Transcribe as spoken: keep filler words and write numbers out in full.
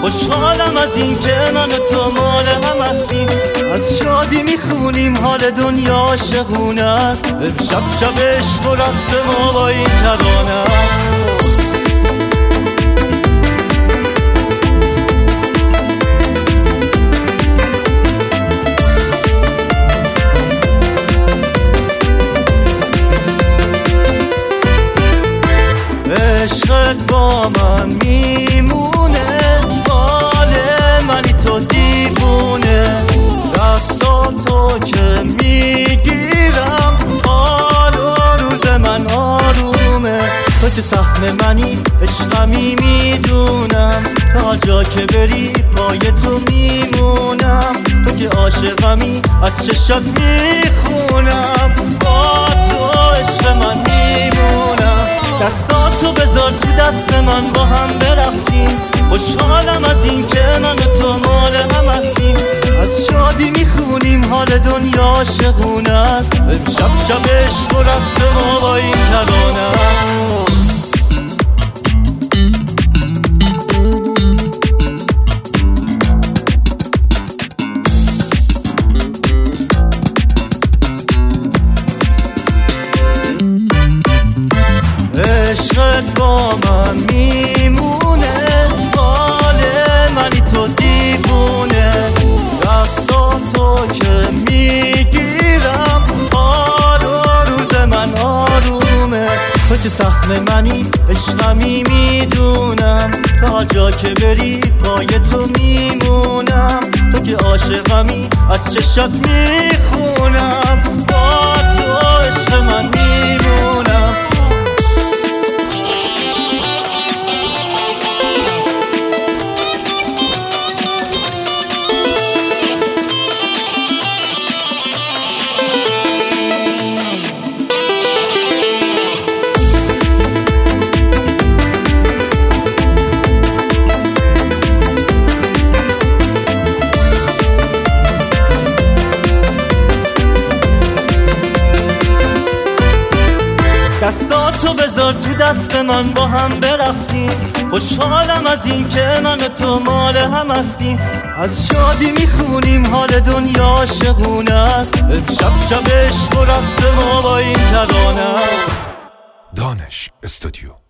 خوشحالم از این که من و تو مال هم هستیم، از شادی میخونیم حال دنیا عاشقونه است. امشب شب عشق و رقص ما با این ترانه است. عشقت با من میمونه، حال منی تو دیوونه، دستاتو که میگیرم حال و روز من آرومه. تو که سهم منی عشقمی میدونم، تا جا که بری پای تو میمونم. تو که عاشقمی از چشات میخونم، با تو عشق من میمونم. دستاتو بذار تو دست من با هم برقصیم، خوشحالم از این که من و تو مال هم هستیم، از شادی میخونیم حال دنیا عاشقونه است. امشب شب عشق و رقص ما با این ترانه است. عشقت با من میمونه، حال منی تو دیوونه، دستاتو که میگیرم حال و روز من آرومه. تو که سهم منی عشقمی میدونم، تا جا که بری پای تو میمونم. تو که عاشقمی از چشات میخونم، با تو عشق من میمونم. دستاتو بذار تو دست من با هم برقصیم، خوشحالم از این که من و تو مال هم هستیم، از شادی میخونیم حال دنیا عاشقونه است. امشب شب عشق و رقص ما با این ترانه است. دانش استودیو.